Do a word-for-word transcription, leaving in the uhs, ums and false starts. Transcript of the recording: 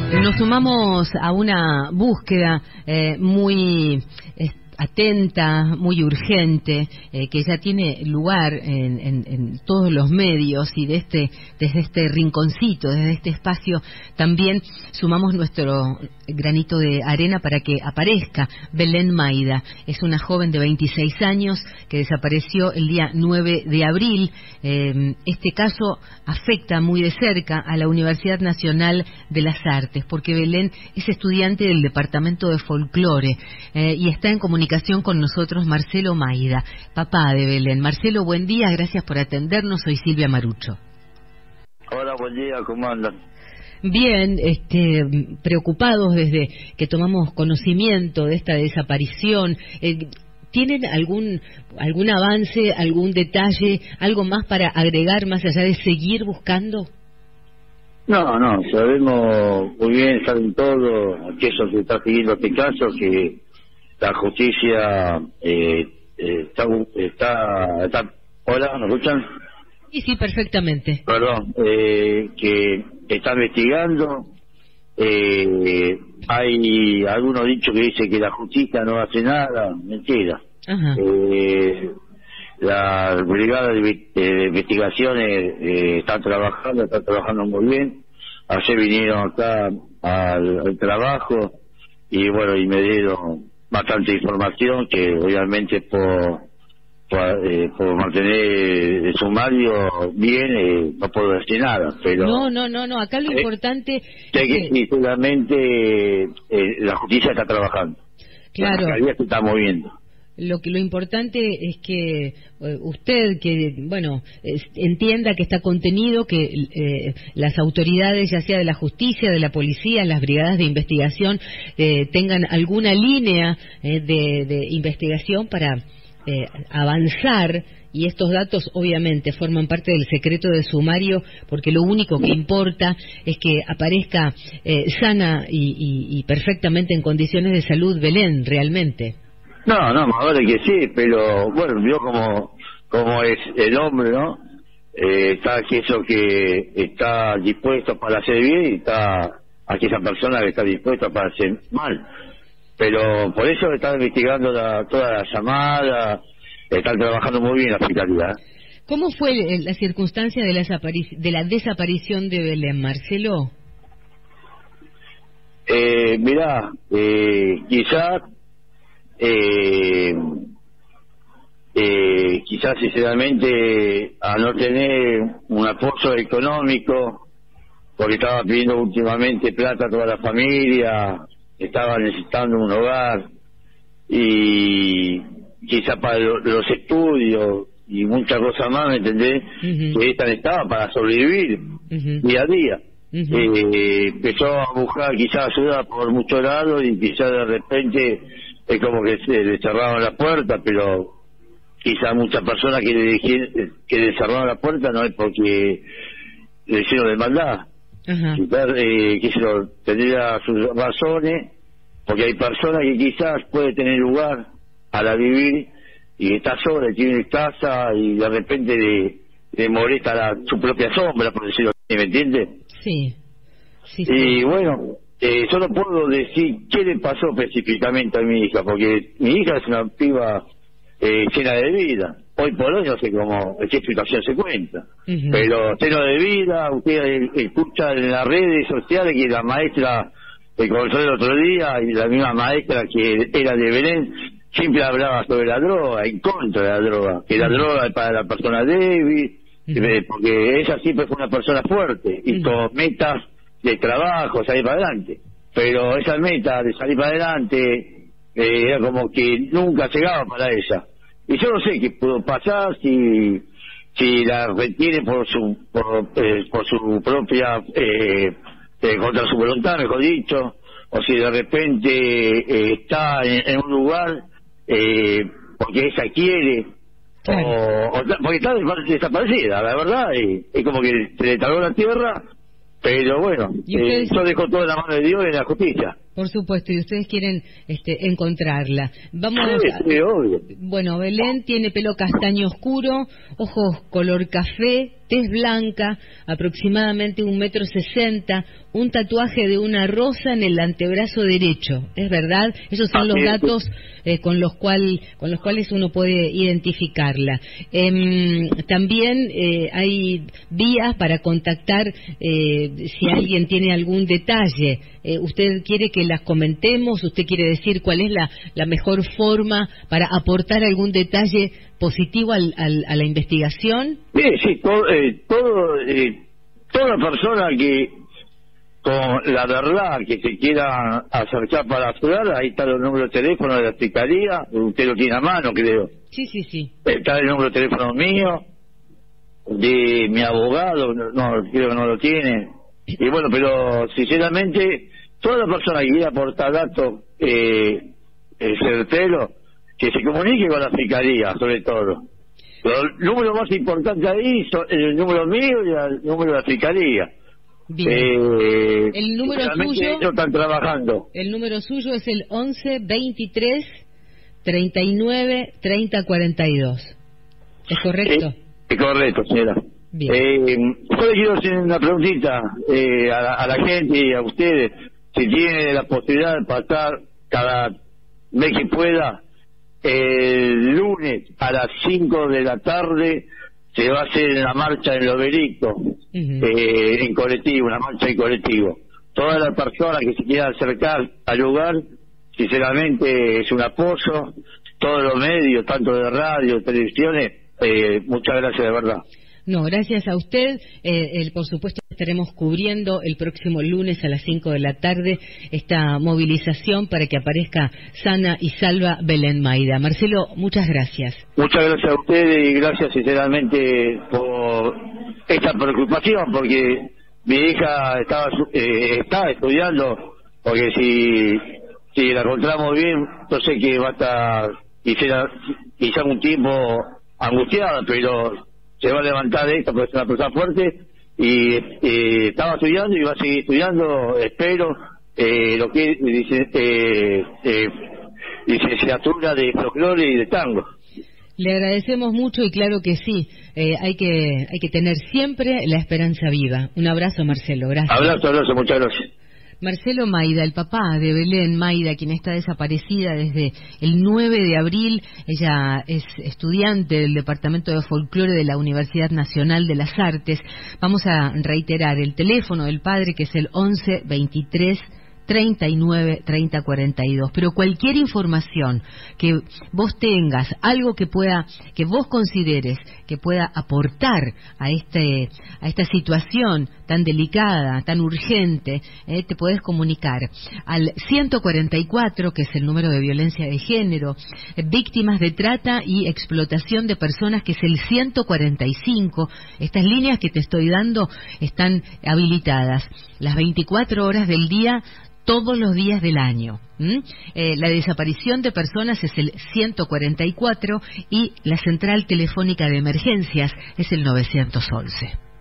Nos sumamos a una búsqueda eh, muy eh, atenta, muy urgente, eh, que ya tiene lugar en, en, en todos los medios, y de este, desde este rinconcito, desde este espacio, también sumamos nuestro granito de arena para que aparezca Belén Maida. Es una joven de veintiséis años que desapareció el día nueve de abril. Eh, este caso afecta muy de cerca a la Universidad Nacional de las Artes, porque Belén es estudiante del Departamento de Folclore eh, y está en comunicación con nosotros Marcelo Maida, papá de Belén. Marcelo, buen día, gracias por atendernos. Soy Silvia Marucho. Hola, buen día, ¿cómo andan? Bien, este, preocupados desde que tomamos conocimiento de esta desaparición. Eh, ¿Tienen algún algún avance, algún detalle, algo más para agregar más allá de seguir buscando? No, no, sabemos muy bien, saben todo, que eso se está siguiendo este caso, que la justicia eh, eh, está, está, está... Hola, ¿me escuchan? Sí, sí, perfectamente. Perdón, eh, que está investigando. Eh, hay algunos dichos que dicen que la justicia no hace nada, mentira. Ajá. Eh, la brigada de, de investigaciones eh, están trabajando, están trabajando muy bien. Ayer vinieron acá al, al trabajo y bueno, y me dieron bastante información que obviamente por por, eh, por mantener el sumario bien eh, no puedo decir nada, pero no no no no acá lo eh, importante sé que sinceramente eh, la justicia está trabajando, claro, la fiscalía se está moviendo. Lo que lo importante es que eh, usted, que bueno, eh, entienda que está contenido, que eh, las autoridades, ya sea de la justicia, de la policía, las brigadas de investigación, eh, tengan alguna línea eh, de, de investigación para eh, avanzar. Y estos datos obviamente forman parte del secreto de sumario, porque lo único que importa es que aparezca eh, sana y, y, y perfectamente en condiciones de salud Belén, realmente. No, no, más vale que sí, pero bueno, vio como como es el hombre, ¿no? Eh, está aquello que está dispuesto para hacer bien y está aquella persona que está dispuesta para hacer mal. Pero por eso están investigando la, toda la llamada, están trabajando muy bien la fiscalía. ¿Cómo fue la circunstancia de la, de la desaparición de Belén, Marcelo? Eh, mirá, eh, quizás Eh, eh, quizás sinceramente a no tener un apoyo económico, porque estaba pidiendo últimamente plata a toda la familia, estaba necesitando un hogar y quizás para lo, los estudios y muchas cosas más, ¿me entendés? Uh-huh. Que esta estaba para sobrevivir uh-huh. día a día. Uh-huh. eh, empezó a buscar quizás ayuda por muchos lados y quizás de repente es como que se le cerraron la puerta, pero quizá muchas personas que le, que le cerraron la puerta no es porque le hicieron de maldad. Uh-huh. Quizás eh, quisieron tener sus razones, porque hay personas que quizás puede tener lugar para vivir y está sola, tiene casa y de repente le, le molesta la, su propia sombra, por decirlo así, ¿me entiendes? Sí. sí, sí. Y bueno... Eh, yo no puedo decir qué le pasó específicamente a mi hija, porque mi hija es una piba eh, llena de vida. Hoy por hoy no sé cómo, en qué situación se cuenta, uh-huh. pero lleno de vida. Usted escucha en las redes sociales que la maestra que conversó el otro día, y la misma maestra que era de Belén, siempre hablaba sobre la droga, en contra de la droga, que la droga es para la persona débil, uh-huh. porque ella siempre fue una persona fuerte y uh-huh. con metas de trabajo, salir para adelante, pero esa meta de salir para adelante eh, era como que nunca llegaba para ella, y yo no sé qué pudo pasar, si si la retiene por su por, eh, por su propia eh, eh, contra su voluntad, mejor dicho, o si de repente eh, está en, en un lugar eh, porque ella quiere, claro. o, o porque está desaparecida, la verdad, y es como que se le tragó la tierra. Pero bueno, eh, yo dejo todo en la mano de Dios y en la justicia. Por supuesto, y ustedes quieren este, encontrarla. Vamos sí, a... sí, obvio. Bueno, Belén tiene pelo castaño oscuro, ojos color café, tez blanca, aproximadamente un metro sesenta, un tatuaje de una rosa en el antebrazo derecho. ¿Es verdad? Esos son los datos eh, con los cual, con los cuales uno puede identificarla. Eh, también eh, hay vías para contactar eh, si alguien tiene algún detalle. Eh, ¿Usted quiere que las comentemos? ¿Usted quiere decir cuál es la, la mejor forma para aportar algún detalle positivo al, al, a la investigación? Sí, sí, todo, eh, todo eh, toda persona que con la verdad que se quiera acercar para ayudar, ahí está el número de teléfono de la Fiscalía, usted lo tiene a mano, creo. Sí, sí, sí. Está el número de teléfono mío, de mi abogado, no, no creo que no lo tiene. Y bueno, pero sinceramente, toda la persona que quiera aportar datos eh, eh, certeros, que se comunique con la Fiscalía, sobre todo. Los números más importantes ahí son el número mío y el número de la Fiscalía. Bien. Eh, el número suyo ellos están trabajando. El número suyo es el once veintitrés treinta y nueve treinta cuarenta y dos. ¿Es correcto? Eh, es correcto, señora. Bien. Eh, yo le quiero hacer una preguntita eh, a, la, a la gente y a ustedes, si tiene la posibilidad de pasar cada vez que pueda, el lunes a las cinco de la tarde se va a hacer la marcha en el Obelisco, uh-huh. eh, en colectivo, una marcha en colectivo. Todas las personas que se quieran acercar al lugar, sinceramente es un apoyo. Todos los medios, tanto de radio, televisiones, eh, muchas gracias de verdad. No, gracias a usted. Eh, el, por supuesto, estaremos cubriendo el próximo lunes a las cinco de la tarde esta movilización para que aparezca sana y salva Belén Maida. Marcelo, muchas gracias. Muchas gracias a ustedes y gracias sinceramente por esta preocupación, porque mi hija estaba eh, está estudiando, porque si si la encontramos bien, yo sé que va a estar quizá, quizá un tiempo angustiada, pero se va a levantar de esto porque es una persona fuerte y eh, estaba estudiando y va a seguir estudiando, espero, eh, lo que dice eh, eh, licenciatura de folclore y de tango. Le agradecemos mucho y claro que sí, eh, hay que hay que tener siempre la esperanza viva. Un abrazo, Marcelo, gracias. Abrazo, abrazo, muchas gracias. Marcelo Maida, el papá de Belén Maida, quien está desaparecida desde el nueve de abril. Ella es estudiante del Departamento de Folclore de la Universidad Nacional de las Artes. Vamos a reiterar el teléfono del padre, que es el once veintitrés treinta y nueve treinta cuarenta y dos. Pero cualquier información que vos tengas, algo que pueda, que vos consideres que pueda aportar a este, a esta situación tan delicada, tan urgente, eh, te podés comunicar al ciento cuarenta y cuatro, que es el número de violencia de género, eh, víctimas de trata y explotación de personas, que es el ciento cuarenta y cinco. Estas líneas que te estoy dando están habilitadas las veinticuatro horas del día, todos los días del año. ¿Mm? Eh, la desaparición de personas es el ciento cuarenta y cuatro y la central telefónica de emergencias es el novecientos once.